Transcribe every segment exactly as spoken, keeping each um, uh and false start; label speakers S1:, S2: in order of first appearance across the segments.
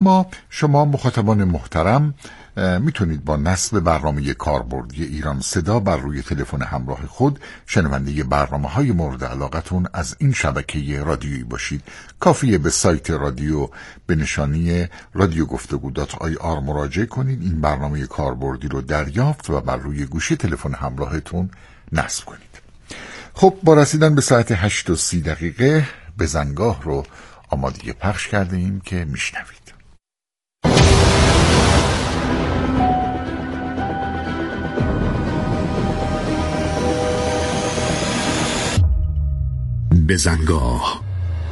S1: ما شما مخاطبان محترم میتونید با نصب برنامه کاربردی ایران صدا بر روی تلفن همراه خود شنونده برنامه‌های مورد علاقتون از این شبکه رادیویی باشید. کافیه به سایت رادیو به نشانی رادیو گفتگو دات آی آر مراجعه کنید، این برنامه کاربردی رو دریافت و بر روی گوشی تلفن همراهتون نصب کنید. خب با رسیدن به ساعت هشت و سی دقیقه بزنگاه رو آماده پخش کرده ایم که میشنوید.
S2: بزنگاه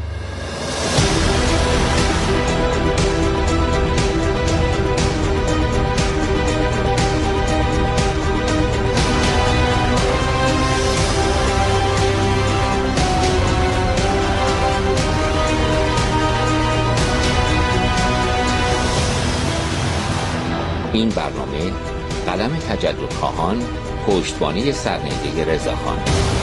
S3: این برنامه قلم تجددخواهان، پشتوانه سرنیده رضاخان.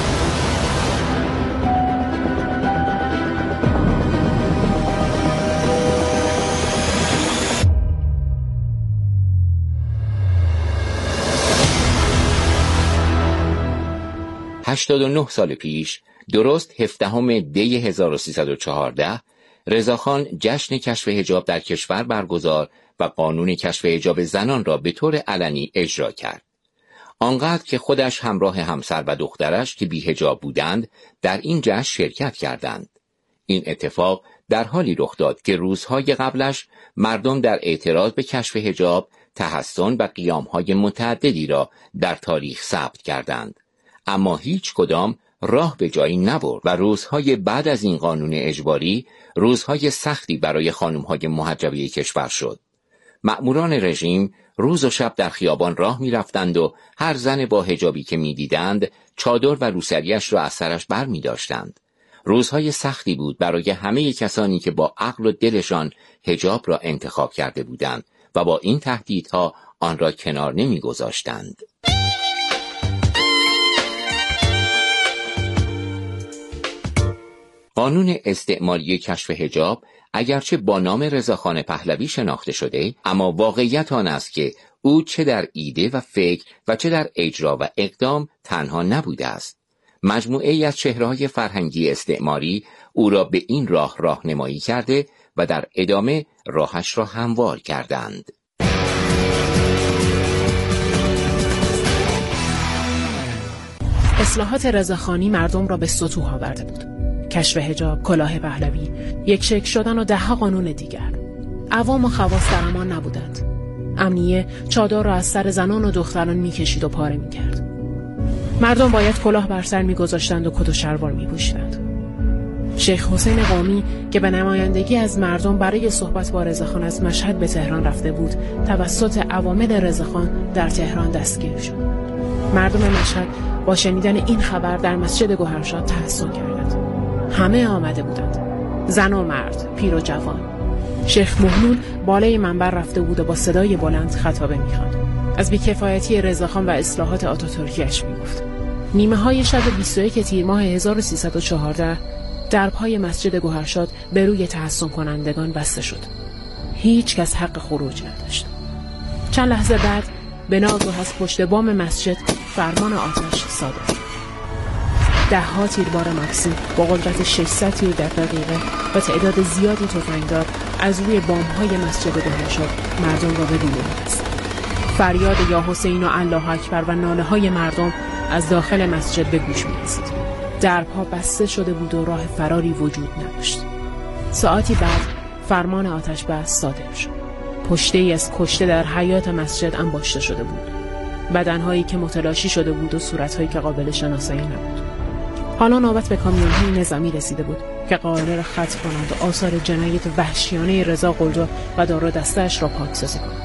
S3: هشتاد و نه سال پیش، درست هفدهم دی هزار و سیصد و چهارده، رضاخان جشن کشف حجاب در کشور برگزار و قانون کشف حجاب زنان را به طور علنی اجرا کرد. آنقدر که خودش همراه همسر و دخترش که بی حجاب بودند در این جشن شرکت کردند. این اتفاق در حالی رخ داد که روزهای قبلش مردم در اعتراض به کشف حجاب تحسن و قیامهای متعددی را در تاریخ ثبت کردند، اما هیچ کدام راه به جایی نبرد و روزهای بعد از این قانون اجباری روزهای سختی برای خانم‌های محجبه کشور شد. مأموران رژیم روز و شب در خیابان راه می رفتند و هر زن با حجابی که می دیدند چادر و روسریش را از سرش بر می داشتند. روزهای سختی بود برای همه کسانی که با عقل و دلشان حجاب را انتخاب کرده بودند و با این تهدیدها آن را کنار نمی گذاشتند. قانون استعماری کشف حجاب اگرچه با نام رضاخان پهلوی شناخته شده، اما واقعیت آن است که او چه در ایده و فکر و چه در اجرا و اقدام تنها نبوده است. مجموعه ای از چهره‌های فرهنگی استعماری او را به این راه راهنمایی کرده و در ادامه راهش را هموار کردند.
S4: اصلاحات رضاخانی مردم را به سطوح آورده بود. کشف حجاب، کلاه پهلوی، یک شکل شدن و ده ها قانون دیگر. عوام و خواص در امان نبودند. امنیه چادر را از سر زنان و دختران می‌کشید و پاره می‌کرد. مردم باید کلاه بر سر می‌گذاشتند و کت و شلوار می‌پوشیدند. شیخ حسین قامی که به نمایندگی از مردم برای صحبت با رضاخان از مشهد به تهران رفته بود، توسط عوامل رضاخان در تهران دستگیر شد. مردم مشهد با شنیدن این خبر در مسجد گوهرشاد تحسن کردند. همه آمده بودند، زن و مرد، پیر و جوان. شیخ محلول بالای منبر رفته بود و با صدای بلند خطابه می‌خواند. از بی‌کفایتی رضاخان و اصلاحات آتاتورکی‌اش می‌گفت. نیمه های شب بیست و یک تیر ماه هزار و سیصد و چهارده درپای مسجد گوهرشاد به روی تحسن کنندگان بسته شد. هیچ کس حق خروج نداشت. چند لحظه بعد به ناگاه از پشت بام مسجد فرمان آتش صادر شد. ده ها تیربار مکسی با قدرت ششصد تیر در دقیقه و تعداد زیادی تفنگدار از روی بام‌های مسجد گوهرشاد مردم را به گلوله بست. فریاد یا حسین و الله اکبر و ناله‌های مردم از داخل مسجد به گوش می‌رسید. درها بسته شده بود و راه فراری وجود نداشت. ساعتی بعد فرمان آتش بس صادر شد. پشته‌ای از کشته در حیاط مسجد انباشته شده بود. بدنهایی که متلاشی شده بود و صورت‌هایی که قابل شناسایی نبود. حالا نوبت به کامیون‌های نظامی رسیده بود که قائله را خطف کنند و آثار جنایت وحشیانه رضا قلدر و دار و دسته‌اش را پاکسازی کنند.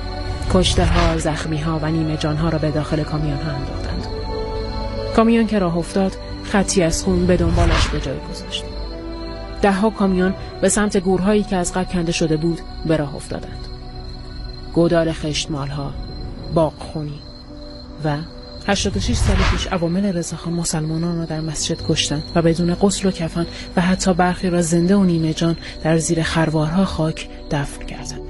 S4: کشته‌ها، زخمی‌ها و نیمه جان‌ها را به داخل کامیون‌ها انداختند. کامیون که راه افتاد، خطی از خون به دنبالش به جای گذاشت. ده ها کامیون به سمت گورهایی که از قبل کنده شده بود به راه افتادند. گودال خشتمال‌ها، باغخونی و هشتاد و شش سال پیش عوامل رضاخان مسلمانان را در مسجد کشتند و بدون غسل و کفن و حتی برخی را زنده و نیمه جان در زیر خروارها خاک دفن کردند.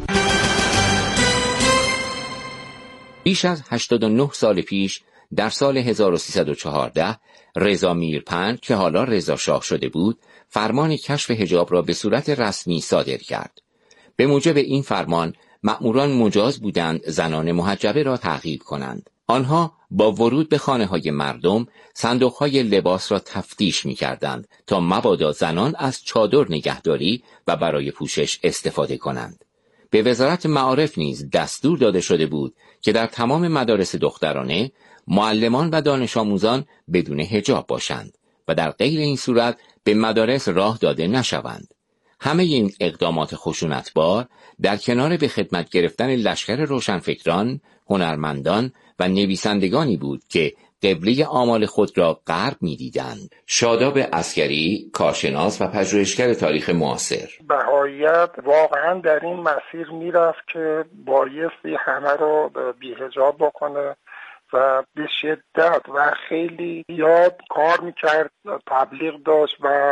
S3: بیش از هشتاد و نه سال پیش در سال هزار و سیصد و چهارده رضا میرپنج که حالا رضا شاه شده بود فرمان کشف حجاب را به صورت رسمی صادر کرد. به موجب این فرمان مأموران مجاز بودند زنان محجبه را تعقیب کنند. آنها با ورود به خانه‌های مردم صندوق‌های لباس را تفتیش می‌کردند تا مبادا زنان از چادر نگهداری و برای پوشش استفاده کنند. به وزارت معارف نیز دستور داده شده بود که در تمام مدارس دخترانه معلمان و دانش آموزان بدون حجاب باشند و در غیر این صورت به مدارس راه داده نشوند. همه این اقدامات خشونتبار در کنار به خدمت گرفتن لشکر روشنفکران، هنرمندان و نویسندگانی بود که قبله آمال خود را غرب می‌دیدند. شاداب عسکری، کارشناس و پژوهشگر تاریخ معاصر:
S2: بهاییت واقعا در این مسیر میرفت که بایستی همه رو بی‌حجاب بکنه و به شدت و خیلی یاد کار میکرد، تبلیغ داشت و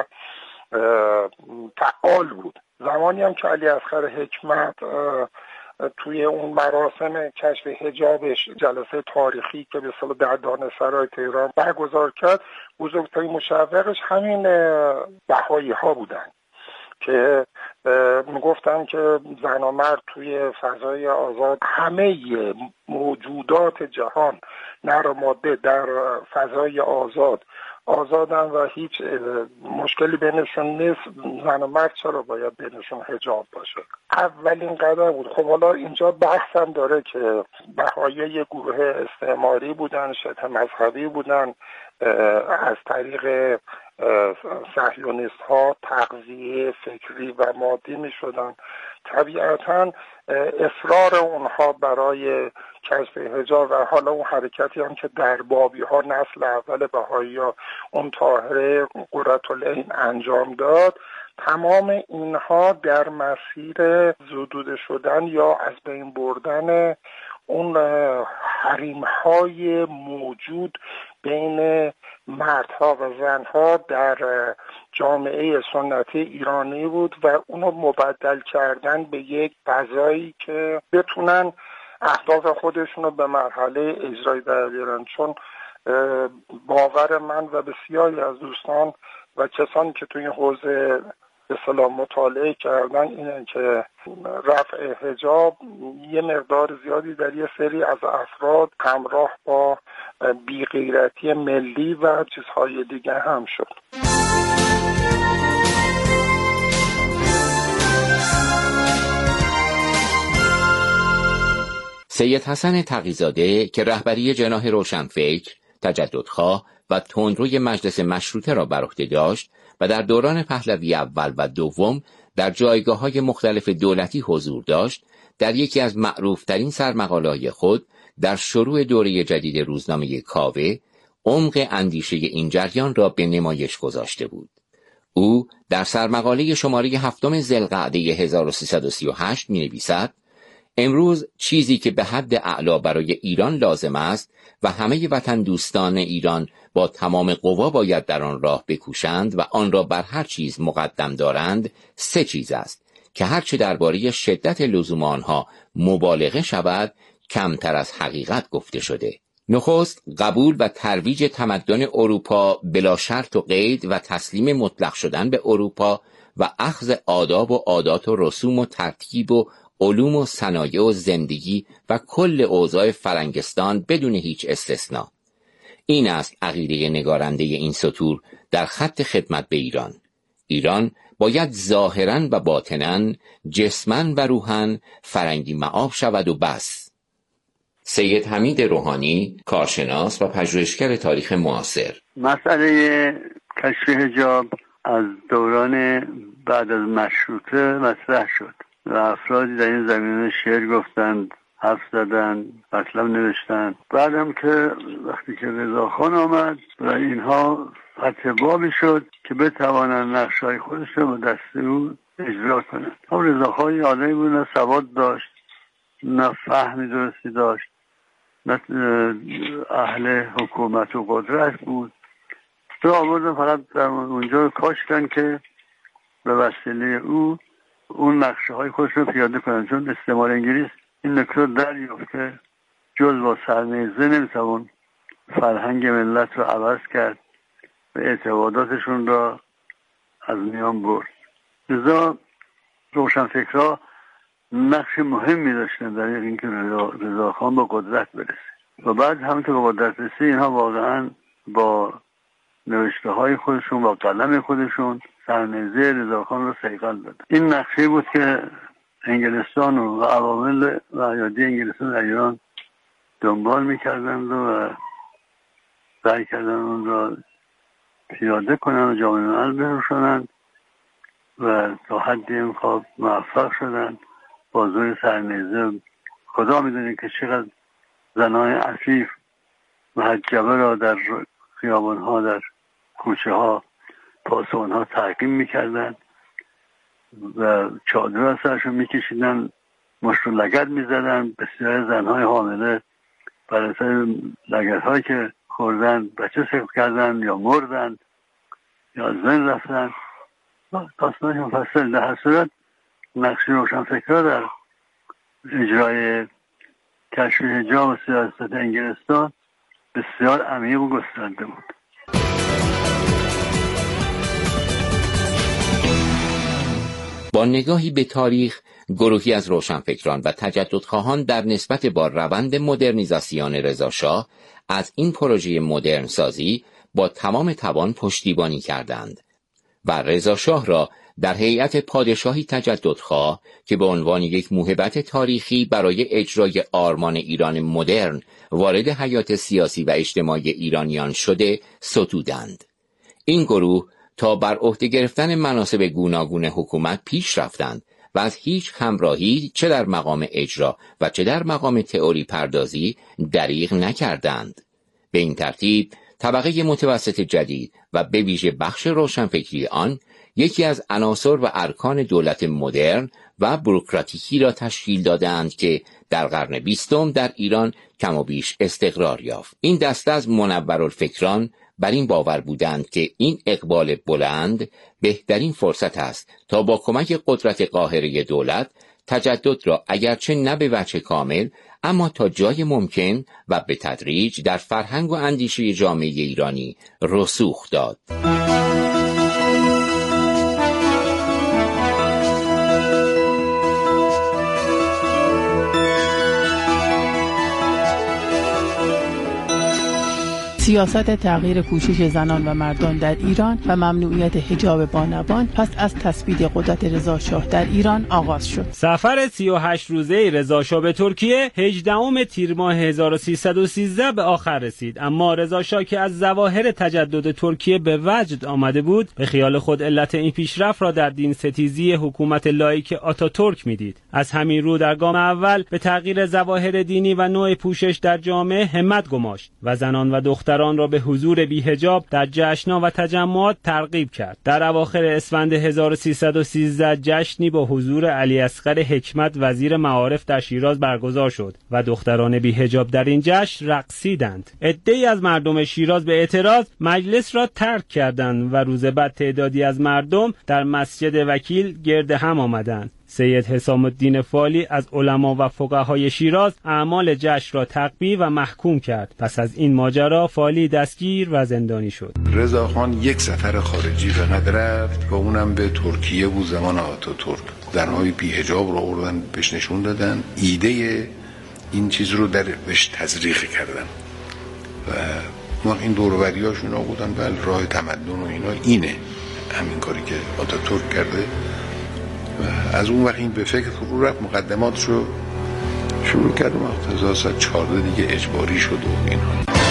S2: فعال بود. زمانی هم که علی اصغر حکمت توی اون مراسم کشف حجابش جلسه تاریخی که به اصطلاح در دانشسرای تهران برگزار کرد، بزرگترین مشوقش همین بهایی ها بودن که میگفتن که زن و مرد توی فضای آزاد، همه موجودات جهان نر و ماده در فضای آزاد آزادن و هیچ مشکلی بینشون نیست. زن و مرد چرا باید بینشون حجاب باشه؟ اولین قدم بود. خب حالا اینجا بحث هم داره که بهایی یه گروه استعماری بودن، شبه مذهبی بودن، از طریق صهیونیست ها تغذیه فکری و مادی می شدن. طبیعتا اصرار اونها برای کشف حجاب و حالا اون حرکتی هم که در بابی ها نسل اول بهایی ها اون طاهره قرةالعین انجام داد، تمام اینها در مسیر زدوده شدن یا از بین بردن اون حریم‌های موجود بین مردها و زنها در جامعه سنتی ایرانی بود و اونو مبدل کردن به یک فضایی که بتونن اهداف خودشون رو به مرحله اجرایی در بیارن. چون باور من و بسیاری از دوستان و کسانی که توی این حوزه به اصطلاح مطالعه کردن اینه که رفع حجاب یه مقدار زیادی در یه سری از افراد همراه با بی‌غیرتی ملی و چیزهای دیگه هم شد.
S3: سید حسن تقی‌زاده که رهبری جناح روشنفکر، تجددخواه و تندروی مجلس مشروطه را بر عهده داشت و در دوران پهلوی اول و دوم در جایگاه‌های مختلف دولتی حضور داشت، در یکی از معروف‌ترین سرمقاله‌های خود در شروع دوره جدید روزنامه کاوه عمق اندیشه این جریان را به نمایش گذاشته بود. او در سرمقاله شماره هفتم ذوالقعده هزار و سیصد و سی و هشت می‌نویسد: امروز چیزی که به حد اعلا برای ایران لازم است و همه وطن دوستان ایران با تمام قوا باید در آن راه بکوشند و آن را بر هر چیز مقدم دارند، سه چیز است که هرچه درباره شدت لزوم آنها مبالغه شود کمتر از حقیقت گفته شده. نخست قبول و ترویج تمدن اروپا بلا شرط و قید و تسلیم مطلق شدن به اروپا و اخذ آداب و عادات و رسوم و ترتیب و علوم و صنایع و زندگی و کل اوضاع فرنگستان بدون هیچ استثناء. این است عقیده نگارنده این سطور در خط خدمت به ایران. ایران باید ظاهراً و باطناً، جسماً و روحاً فرنگی معاب شود و بس. سید حمید روحانی، کارشناس و پژوهشگر تاریخ معاصر:
S5: مسئله کشف حجاب از دوران بعد از مشروطه مطرح شد و افرادی در این زمینه شعر گفتند، حرف زدن، مطلب نوشتن. بعدم که وقتی که رضاخان آمد و اینها فتح بابی شد که بتوانند نقشای خودش رو با دست او اجرا کنند. هم رضاخان آدمی بود نه سواد داشت نه فهمی درستی داشت اهل حکومت و قدرت بود. تو آوردن فقط در اونجا کاشتن که به وسیله او اون نقشه های خودش رو پیاده کنن، چون استعمار انگلیس این نکته دریافت که جز با سرنیزه نمیتوان فرهنگ ملت رو عوض کرد و اعتقاداتشون را از میان برد. لذا روشنفکرها نقش مهمی داشتن در اینکه رضاخان به قدرت برسه و بعد همونطور به قدرت رسید اینها واقعا با نوشته های خودشون با قلم خودشون سرنیزه رضاخان رو صیقل دادن. این نقشه بود که انگلستان و عوامل و ایادی انگلستان در ایران دنبال میکردند و سعی کردن اون را پیاده کنن و جامعه ملل بروشانند و تا حدی امکان موفق شدن. با زور سرنیزه خدا میدونه که چقدر زنان عفیف محجبه را در خیابان ها در کوچه ها پاسبان ها تعقیب میکردن و چادر از سرشون میکشیدن، مشت و لگد میزدن. بسیار زنهای حامله برای سر لگد هایی که خوردن بچه سقط کردن یا مردن یا از بین رفتن. داستانش مفصل. در هر صورت نقش روشنفکرها در اجرای کشف حجاب و سیاست انگلستان بسیار عمیق و گسترده بود.
S3: با نگاهی به تاریخ، گروهی از روشنفکران و تجددخواهان در نسبت با روند مدرنیزاسیون رضاشاه از این پروژه مدرن سازی با تمام توان پشتیبانی کردند و رضاشاه را در هیئت پادشاهی تجددخواه که به عنوان یک موهبت تاریخی برای اجرای آرمان ایران مدرن وارد حیات سیاسی و اجتماعی ایرانیان شده ستودند. این گروه تا بر عهده گرفتن مناصب گوناگون حکومت پیش رفتند و از هیچ همراهی چه در مقام اجرا و چه در مقام تئوری پردازی دریغ نکردند. به این ترتیب طبقه متوسط جدید و به ویژه بخش روشنفکری آن یکی از عناصر و ارکان دولت مدرن و بوروکراتیکی را تشکیل دادند که در قرن بیستم در ایران کم و بیش استقرار یافت. این دسته از منورالفکران بر این باور بودند که این اقبال بلند بهترین فرصت است تا با کمک قدرت قاهره دولت تجدد را اگرچه نه به وجه کامل اما تا جای ممکن و به تدریج در فرهنگ و اندیشه جامعه ایرانی رسوخ داد.
S6: سیاست تغییر پوشش زنان و مردان در ایران و ممنوعیت حجاب بانوان پس از تثبیت قدرت رضاشاه در ایران آغاز شد.
S7: سفر سی و هشت روزه رضاشاه به ترکیه هجدهم تیر ماه هزار و سیصد و سیزده به آخر رسید، اما رضاشاه که از ظواهر تجدد ترکیه به وجد آمده بود، به خیال خود علت این پیشرفت را در دین ستیزی حکومت لاییک آتاتورک میدید. از همین رو در گام اول به تغییر ظواهر دینی و نوع پوشش در جامعه همت گماشت و زنان و دختران آن را به حضور بی‌حجاب در جشن‌ها و تجمعات ترغیب کرد. در اواخر اسفند هزار و سیصد و سیزده جشنی با حضور علی اصغر حکمت وزیر معارف در شیراز برگزار شد و دختران بی‌حجاب در این جشن رقصیدند. عده‌ای از مردم شیراز به اعتراض مجلس را ترک کردند و روز بعد تعدادی از مردم در مسجد وکیل گرد هم آمدند. سید حسام الدین فالی از علما و فقهای شیراز اعمال جشن را تقبیح و محکوم کرد. پس از این ماجرا فالی دستگیر و زندانی شد.
S8: رضاخان یک سفر خارجی فقط رفت و اونم به ترکیه بود زمان آتاتورک. زنهای بی حجاب رو آوردن بهش نشون دادن، ایده این چیز رو درش تزریق کردن و ما این دوروریاشون ها بودن بله راه تمدن و اینا اینه، همین کاری که آتاتورک کرده. و از اون وقت این به فکر فرو رفت، مقدمات رو شروع کرد و هزار و سیصد و چهارده دیگه اجباری شد و اینها.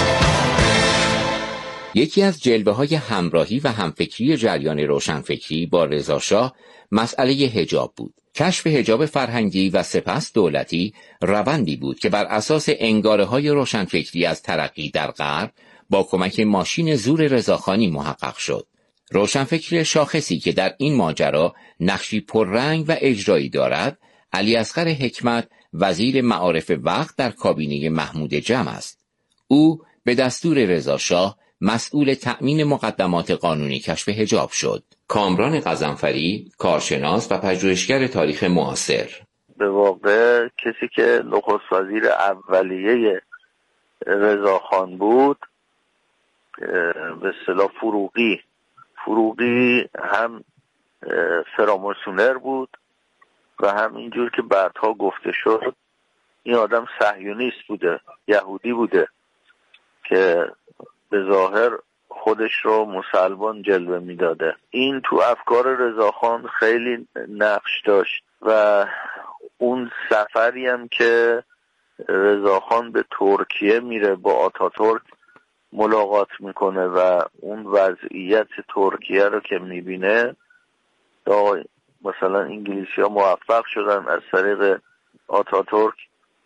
S3: یکی از جلوه‌های همراهی و همفکری جریان روشنفکری با رضاشاه مسئله حجاب بود. کشف حجاب فرهنگی و سپس دولتی روندی بود که بر اساس انگاره‌های روشنفکری از ترقی در غرب با کمک ماشین زور رضاخانی محقق شد. روشنفکری شاخصی که در این ماجرا نقشی پررنگ و اجرایی دارد، علیاصغر حکمت وزیر معارف وقت در کابینه محمود جمع است. او به دستور رضا شاه مسئول تأمین مقدمات قانونی کشف حجاب شد. کامران غضنفری، کارشناس و پژوهشگر تاریخ معاصر:
S9: به واقع کسی که نخست وزیر اولیه رضاخان بود به اصطلاح فروغی فروغی هم فراماسونر بود و هم اینجور که بعدها گفته شد این آدم صهیونیست بوده، یهودی بوده که به ظاهر خودش رو مسلمان جلوه میداده. این تو افکار رضاخان خیلی نقش داشت و اون سفری هم که رضاخان به ترکیه میره با آتاتورک ملاقات میکنه و اون وضعیت ترکیه رو که میبینه، مثلا انگلیسی ها موفق شدن از طریق آتاتورک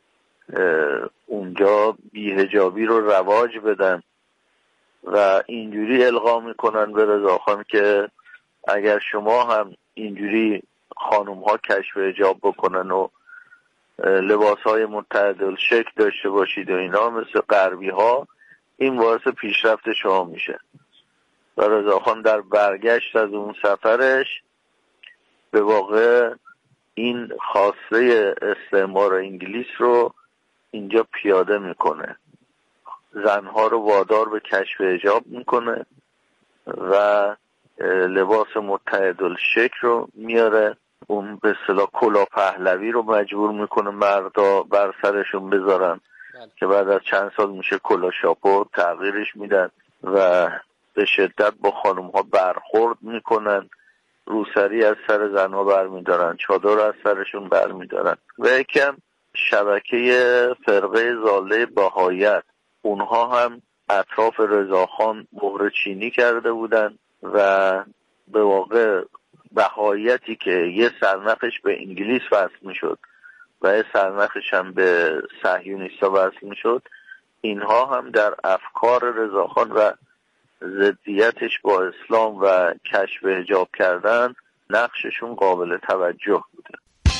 S9: اونجا بی‌حجابی رو رواج بدن و اینجوری القا میکنن به رضاخان که اگر شما هم اینجوری خانوم ها کشف حجاب بکنن و لباس های متعدل شکل داشته باشید و اینا مثل غربی ها، این باعث پیشرفت شما میشه. و رضاخان در برگشت از اون سفرش به واقع این خواسته استعمار انگلیس رو اینجا پیاده میکنه، زنها رو وادار به کشف حجاب میکنه و لباس متعدل شکل رو میاره، اون به اصطلاح کلاه پهلوی رو مجبور میکنه مردا بر سرشون بذارن که بعد از چند سال میشه کلاه شاپور، تغییرش میدن و به شدت با خانم ها برخورد میکنن، روسری از سر زنها برمیدارن، چادر از سرشون برمیدارن و یکم شبکه فرقه ضاله بهاییت اونها هم اطراف رضاخان مهره چینی کرده بودن و به واقع بهاییتی که یه سرنخش به انگلیس وصل میشد و یه سرنخش هم به صهیونیستا وصل میشد، اینها هم در افکار رضاخان و ضدیتش با اسلام و کشف حجاب کردن نقششون قابل توجه بوده.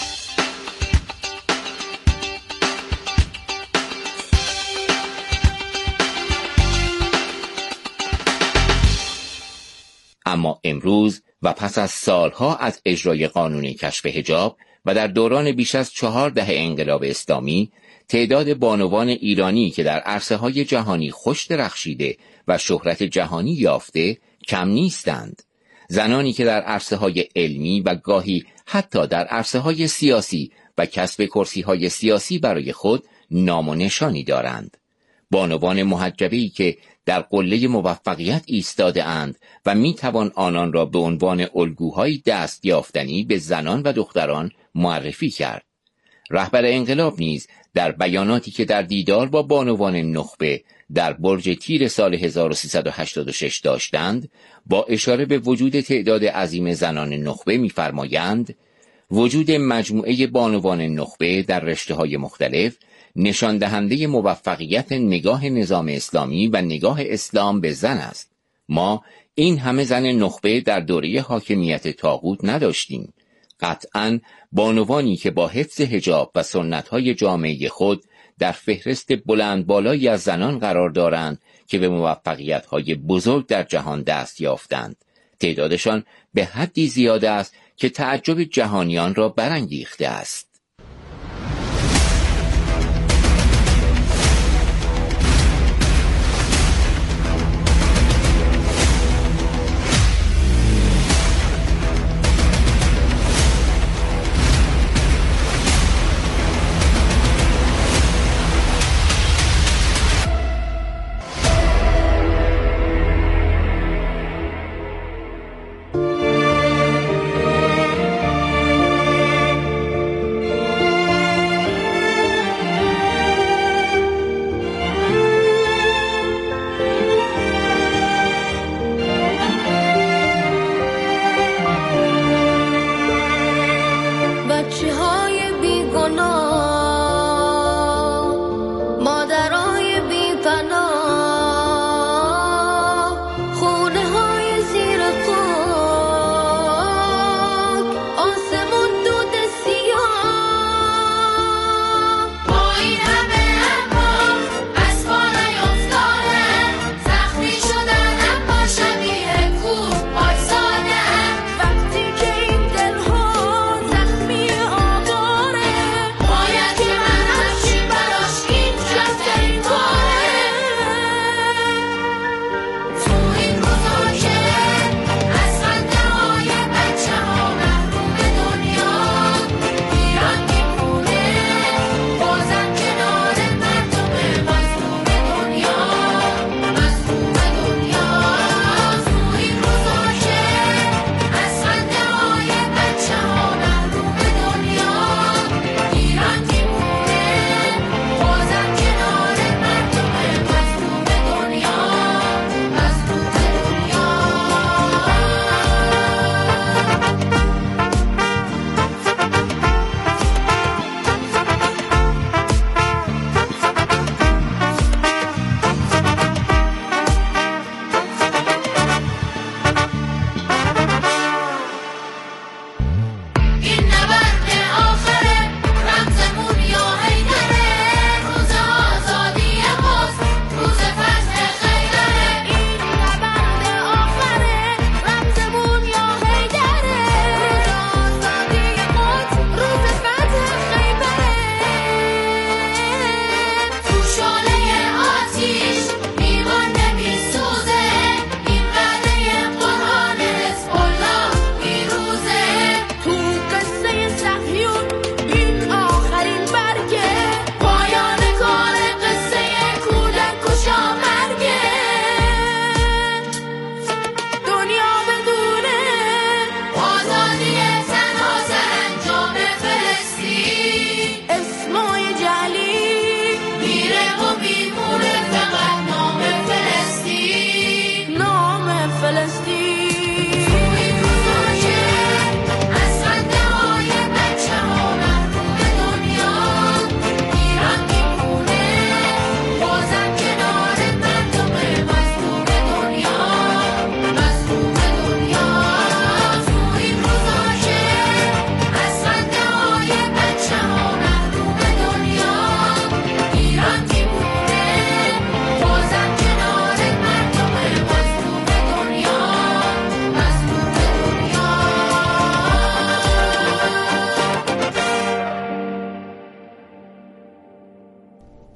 S3: اما امروز و پس از سالها از اجرای قانون کشف حجاب و در دوران بیش از چهار دهه انقلاب اسلامی، تعداد بانوان ایرانی که در عرصه‌های جهانی خوش درخشیده و شهرت جهانی یافته کم نیستند. زنانی که در عرصه‌های علمی و گاهی حتی در عرصه‌های سیاسی و کسب کرسی‌های سیاسی برای خود نام و نشانی دارند. بانوان محجبه‌ای که در قله موفقیت ایستاده اند و می توان آنان را به عنوان الگوهای دست یافتنی به زنان و دختران معرفی کرد. رهبر انقلاب نیز در بیاناتی که در دیدار با بانوان نخبه در برج تیر سال هزار و سیصد و هشتاد و شش داشتند، با اشاره به وجود تعداد عظیم زنان نخبه می‌فرمایند وجود مجموعه بانوان نخبه در رشته‌های مختلف نشان دهنده موفقیت نگاه نظام اسلامی و نگاه اسلام به زن است. ما این همه زن نخبه در دوره حاکمیت طاغوت نداشتیم. قطعاً بانوانی که با حفظ حجاب و سنت‌های جامعه خود در فهرست بلند بالایی از زنان قرار دارند که به موفقیت‌های بزرگ در جهان دست یافتند. تعدادشان به حدی زیاده است که تعجب جهانیان را برانگیخته است.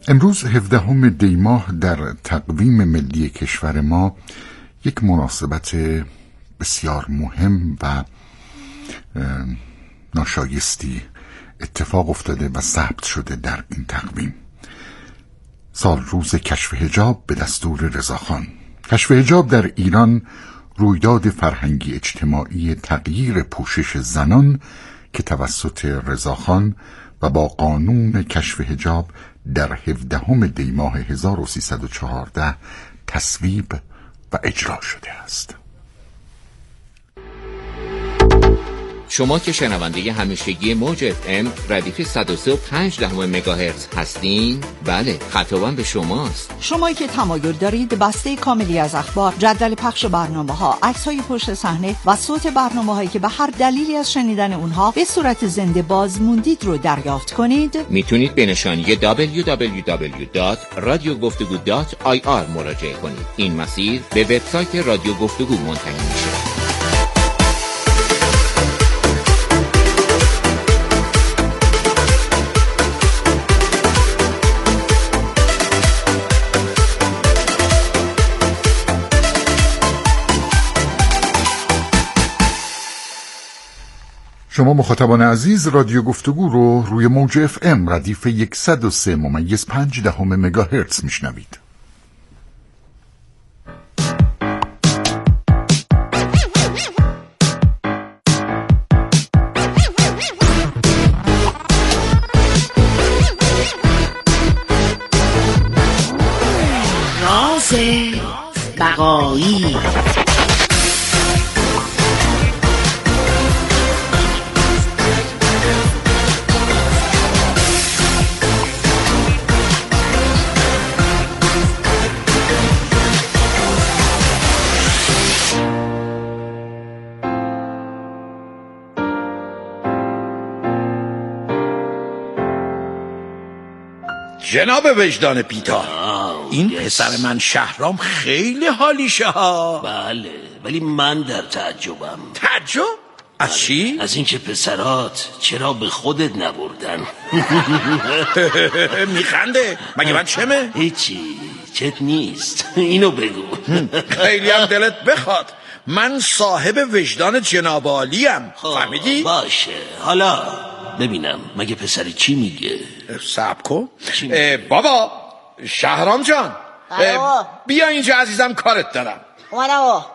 S1: امروز هفدهم دی ماه در تقویم ملی کشور ما یک مناسبت بسیار مهم و ناشایستی اتفاق افتاده و ثبت شده در این تقویم. سال روز کشف حجاب به دستور رضاخان. کشف حجاب در ایران رویداد فرهنگی اجتماعی تغییر پوشش زنان که توسط رضاخان و با قانون کشف حجاب در هفدهم دی ماه هزار و سیصد و چهارده تصویب و اجرا شده است.
S3: شما که شنونده همیشگی موج اف ام ردیف صد و سه و پنج دهم مگاهرتز هستین، بله خطابم به شماست.
S10: شمایی که تمایل دارید بسته کاملی از اخبار، جدول پخش برنامه‌ها، عکس‌های پشت صحنه و صوت برنامه‌هایی که به هر دلیلی از شنیدن اونها به صورت زنده باز موندید رو دریافت کنید،
S3: میتونید به نشانی دبلیو دبلیو دبلیو دات رادیو گفتگو دات آی آر مراجعه کنید. این مسیر به وبسایت رادیو گفتگو منتهی میشه.
S1: شما مخاطبان عزیز رادیو گفتگو رو روی موج اف ام ردیف صد و سه ممیز پنج دهم مگاهرتز میشنوید.
S11: راز بقایی.
S12: جناب وجدان پیتار، این پسر من شهرام خیلی حالیشه ها.
S13: بله، ولی من در تعجبم.
S12: تعجب؟ از چی؟
S13: از اینکه پسرات چرا به خودت نبردن.
S12: میخنده؟ مگه من چمه؟
S13: هیچی، چت نیست. اینو بگو.
S12: خیلی هم دلت بخواد، من صاحب وجدان جناب عالیم. فهمیدی؟
S13: باشه، حالا ببینم مگه پسری چی میگه؟
S12: صبر کن. بابا شهرام جان، بیا اینجا عزیزم، کارت دارم.
S14: بابا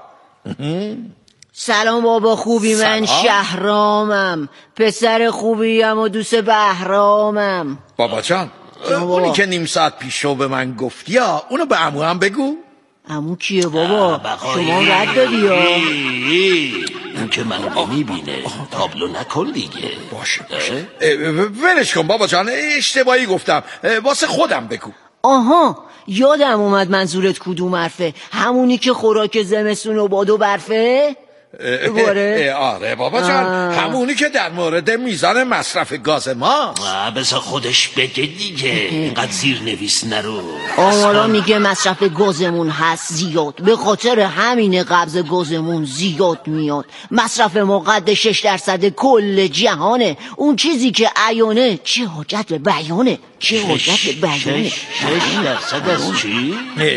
S14: سلام بابا، خوبی؟ من شهرامم، پسر خوبیم و دوست بهرامم.
S12: بابا جان، اونی که نیم ساعت پیش رو به من گفتی ها، اونو به عمو هم بگو.
S14: عمو کیه بابا؟ شما رد دادی ها؟
S13: اون که منو میبینه تابلو نکن دیگه.
S12: باشه باشه، ولش کن بابا جان، اشتباهی گفتم، واسه خودم بگو.
S14: آها، یادم اومد منظورت کدوم حرفه، همونی که خوراک زمستون و باد و برفه؟
S12: آره آره بابا جان، همونی که در مورد میزان مصرف گاز ما.
S13: بذار خودش بگه دیگه، اینقدر زیر نویس نرو.
S14: آمارا میگه مصرف گازمون هست زیاد، به خاطر همین قبض گازمون زیاد میاد. مصرف ما قد شش درصد کل جهانه، اون چیزی که عیانه چه حاجت به بیانه، چه حاجت به بیانه.
S13: شش درصد از چی؟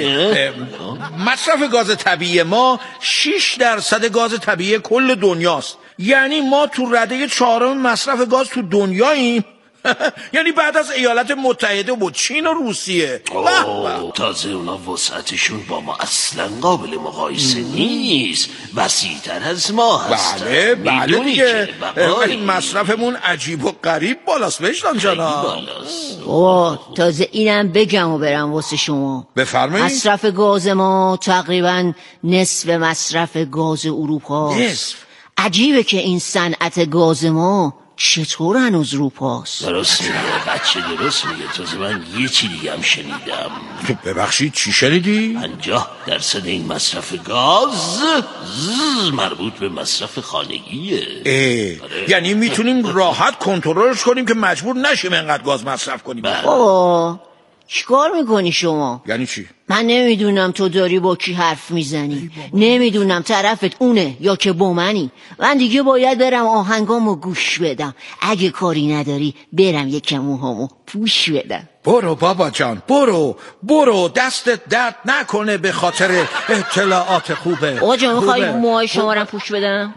S12: مصرف گاز طبیعی ما شش درصد گاز طبیعی کل دنیاست. یعنی ما تو رده چهارم مصرف گاز تو دنیاییم. یعنی بعد از ایالات متحده و چین و روسیه.
S13: اوه، تازه اونا وسعتشون با ما اصلا قابل مقایسه نیست، وسیع‌تر از ما هستن.
S12: بله بله دیگه، ولی مصرفمون عجیب و غریب بالاست وجدان جانا.
S14: اوه، تازه اینم بگم و برم واسه شما.
S12: بفرمایید.
S14: مصرف گاز ما تقریبا نصف مصرف گاز اروپا.
S12: نصف؟
S14: عجیبه که این صنعت گاز ما چطور هنوز رو پاست؟
S13: درست میگه بچه، درست میگه. تازه من یه چی دیگه هم شنیدم.
S12: ببخشید چی شنیدی؟
S13: پنجاه درصد این مصرف گاز مربوط به مصرف خانگیه.
S12: آره. یعنی میتونیم راحت کنترلش کنیم که مجبور نشیم اینقدر گاز مصرف کنیم.
S14: بابا چیکار میکنی شما؟
S12: یعنی چی؟
S14: من نمیدونم تو داری با کی حرف میزنی، نمیدونم طرفت اونه یا که با منی. من دیگه باید برم آهنگامو گوش بدم. اگه کاری نداری برم یکم موهامو پوش بدم.
S12: برو بابا جان، برو برو، دستت درد نکنه به خاطر اطلاعات خوبه.
S14: آقا جان میخوایی موهای شما رو پوش بدم؟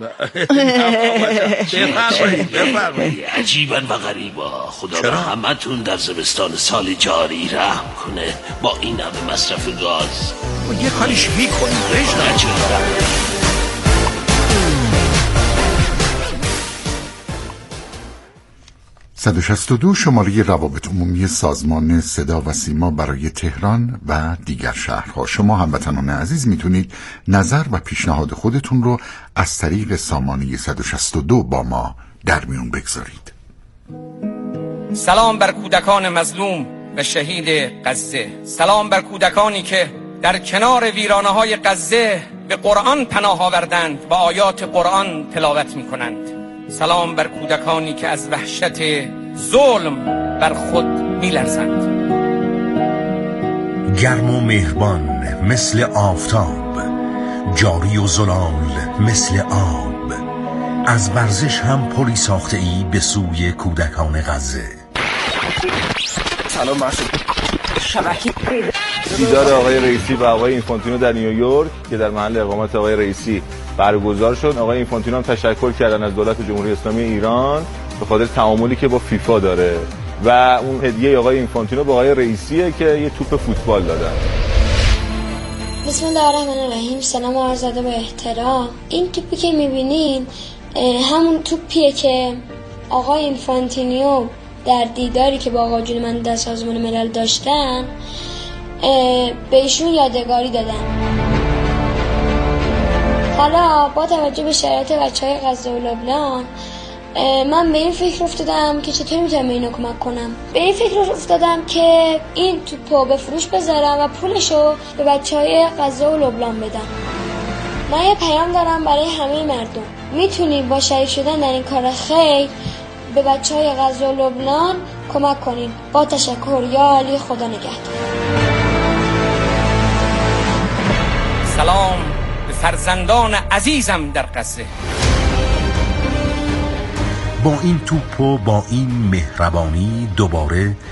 S12: بفرمایید بفرمایید.
S13: عجیبا و غریبا، خدا به همتون در زمستان سال جاری رحم کنه با این همه مصرف گاز.
S12: یه کاریش میکنی رجنا.
S1: صد و شصت و دو شماره روابط عمومی سازمان صدا و سیما برای تهران و دیگر شهرها. شما هموطنان عزیز میتونید نظر و پیشنهاد خودتون رو از طریق سامانه صد و شصت و دو با ما در میون بگذارید.
S15: سلام بر کودکان مظلوم و شهید غزه. سلام بر کودکانی که در کنار ویرانه‌های غزه به قرآن پناه آوردند و آیات قرآن تلاوت می‌کنند. سلام بر کودکانی که از وحشت ظلم بر خود می‌لرزند.
S16: گرم و مهربان مثل آفتاب، جاری و زلال مثل آب، از ورزش هم پلی ساخته ای به سوی کودکان غزه.
S17: سلام مرسید. شبکی دیدار آقای رئیسی و آقای اینفانتینو در نیویورک که در محل اقامت آقای رئیسی برگزار شد. آقای اینفانتینو هم تشکر کردن از دولت جمهوری اسلامی ایران به خاطر تعاملی که با فیفا داره و اون هدیه آقای اینفانتینو به آقای رئیسیه که یه توپ فوتبال دادن.
S18: بسم الله الرحمن الرحیم. سلام عرض ادب با احترام. این توپی که میبینین همون توپیه که آقای اینفانتینیو در دیداری که با آقا جون من در سازمان ملل داشتن به ایشون یادگاری دادن. حالا با توجه به شرایط بچهای غزه و لبنان من به این فکر افتادم که چطوری میتونم به اینا کمک کنم. به این فکر افتادم که این توپو به فروش بذارم و پولشو به بچهای غزه و لبنان بدم. من یه پیام دارم برای همه مردم. میتونیم با شریک شدن در این کار خیر به بچهای غزه و لبنان کمک کنیم. با تشکر. یا علی، خدا نگهدار.
S15: سلام به فرزندان عزیزم در غزه.
S16: با این توپ و با این مهربانی دوباره